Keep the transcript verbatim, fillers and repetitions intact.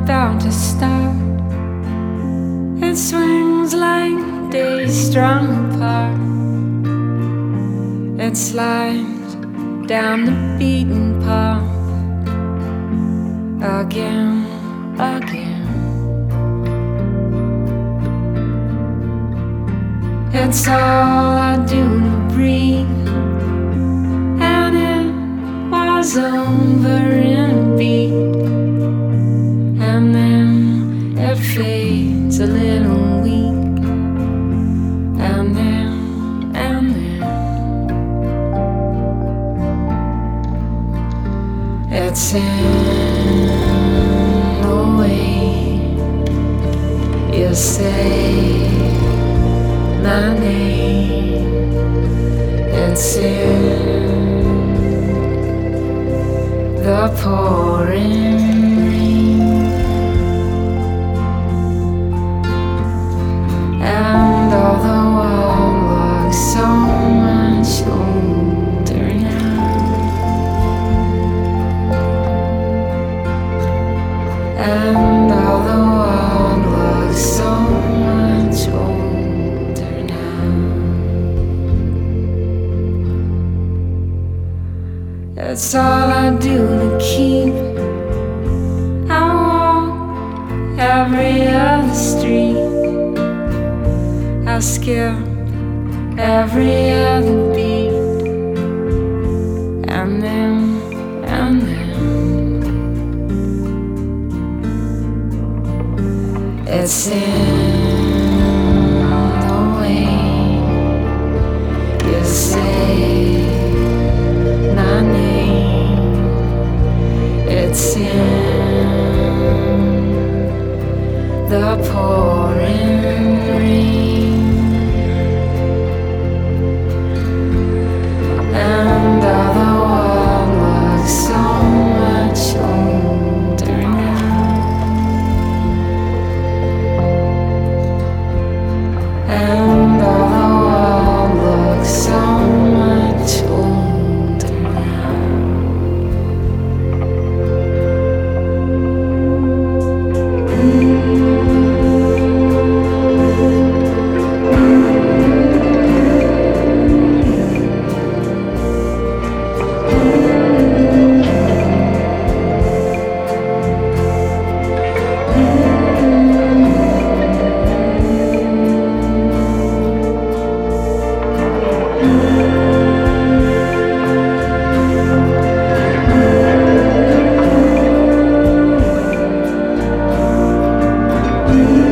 countdown to start. It swings like days strung apart. It slides down the beaten path again, again. It's all I do to breathe, and it was over in a beat, and then it fades a little weak, and then, and then it's in the way you say my name. It's in the pouring rain, and all the world looks so much older now, and all the world looks so much older now. It's all I do to keep. I walk every other street. I skip every other beat, and then, and then it's in the way you say my name. It's in the pouring rain, and all the world looks so much older now, and all the world looks so much older now. Mm-hmm.